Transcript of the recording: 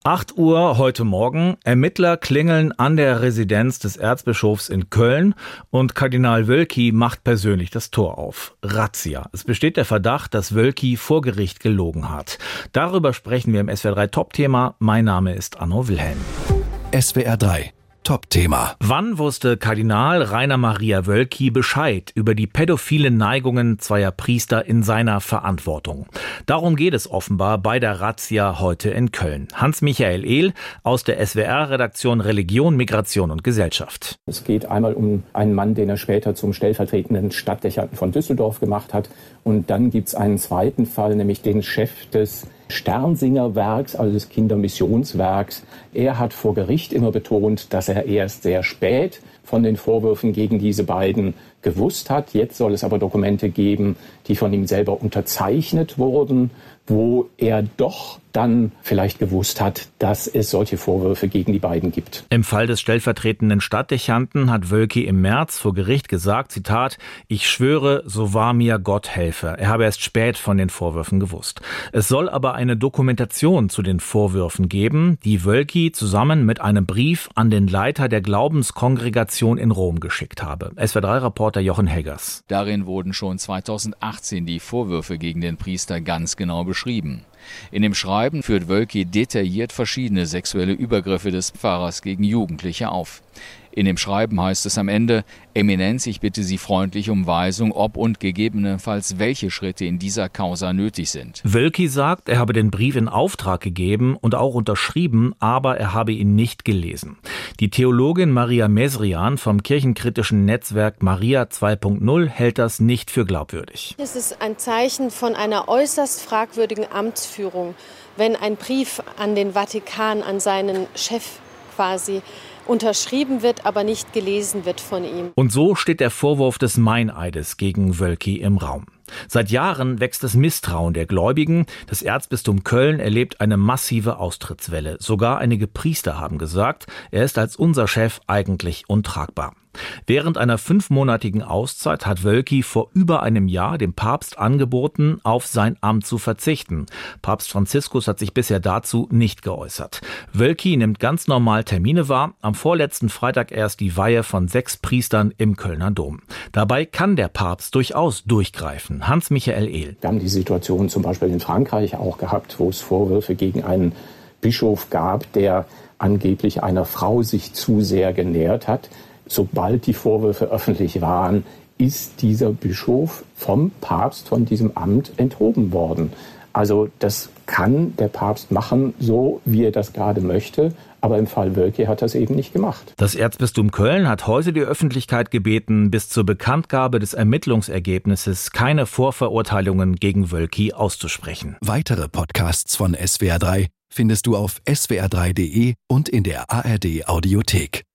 8 Uhr heute Morgen. Ermittler klingeln an der Residenz des Erzbischofs in Köln und Kardinal Wölki macht persönlich das Tor auf. Razzia. Es besteht der Verdacht, dass Wölki vor Gericht gelogen hat. Darüber sprechen wir im SWR 3 Top-Thema. Mein Name ist Anno Wilhelm. SWR 3 Top-Thema. Wann wusste Kardinal Rainer Maria Wölki Bescheid über die pädophilen Neigungen zweier Priester in seiner Verantwortung? Darum geht es offenbar bei der Razzia heute in Köln. Hans-Michael Ehl aus der SWR-Redaktion Religion, Migration und Gesellschaft. Es geht einmal um einen Mann, den er später zum stellvertretenden Stadtdechanten von Düsseldorf gemacht hat. Und dann gibt es einen zweiten Fall, nämlich den Chef des Sternsingerwerks, also des Kindermissionswerks. Er hat vor Gericht immer betont, dass er erst sehr spät von den Vorwürfen gegen diese beiden gewusst hat. Jetzt soll es aber Dokumente geben, die von ihm selber unterzeichnet wurden, wo er doch dann vielleicht gewusst hat, dass es solche Vorwürfe gegen die beiden gibt. Im Fall des stellvertretenden Stadtdechanten hat Wölki im März vor Gericht gesagt, Zitat, ich schwöre, so wahr mir Gott helfe. Er habe erst spät von den Vorwürfen gewusst. Es soll aber eine Dokumentation zu den Vorwürfen geben, die Wölki zusammen mit einem Brief an den Leiter der Glaubenskongregation in Rom geschickt habe. SWR3-Reporter Jochen Heggers. Darin wurden schon 2018 die Vorwürfe gegen den Priester ganz genau beschrieben. In dem Schreiben führt Wölki detailliert verschiedene sexuelle Übergriffe des Pfarrers gegen Jugendliche auf. In dem Schreiben heißt es am Ende, Eminenz, ich bitte Sie freundlich um Weisung, ob und gegebenenfalls welche Schritte in dieser Causa nötig sind. Wölki sagt, er habe den Brief in Auftrag gegeben und auch unterschrieben, aber er habe ihn nicht gelesen. Die Theologin Maria Mesrian vom kirchenkritischen Netzwerk Maria 2.0 hält das nicht für glaubwürdig. Es ist ein Zeichen von einer äußerst fragwürdigen Amtsführung, wenn ein Brief an den Vatikan, an seinen Chef quasi unterschrieben wird, aber nicht gelesen wird von ihm. Und so steht der Vorwurf des Meineides gegen Wölki im Raum. Seit Jahren wächst das Misstrauen der Gläubigen. Das Erzbistum Köln erlebt eine massive Austrittswelle. Sogar einige Priester haben gesagt, er ist als unser Chef eigentlich untragbar. Während einer 5-monatigen Auszeit hat Wölki vor über einem Jahr dem Papst angeboten, auf sein Amt zu verzichten. Papst Franziskus hat sich bisher dazu nicht geäußert. Wölki nimmt ganz normal Termine wahr. Am vorletzten Freitag erst die Weihe von 6 Priestern im Kölner Dom. Dabei kann der Papst durchaus durchgreifen. Hans-Michael Ehl. Wir haben die Situation zum Beispiel in Frankreich auch gehabt, wo es Vorwürfe gegen einen Bischof gab, der angeblich einer Frau sich zu sehr genähert hat. Sobald die Vorwürfe öffentlich waren, ist dieser Bischof vom Papst, von diesem Amt enthoben worden. Also das kann der Papst machen, so wie er das gerade möchte. Aber im Fall Wölki hat er es eben nicht gemacht. Das Erzbistum Köln hat heute die Öffentlichkeit gebeten, bis zur Bekanntgabe des Ermittlungsergebnisses keine Vorverurteilungen gegen Wölki auszusprechen. Weitere Podcasts von SWR 3 findest du auf swr3.de und in der ARD Audiothek.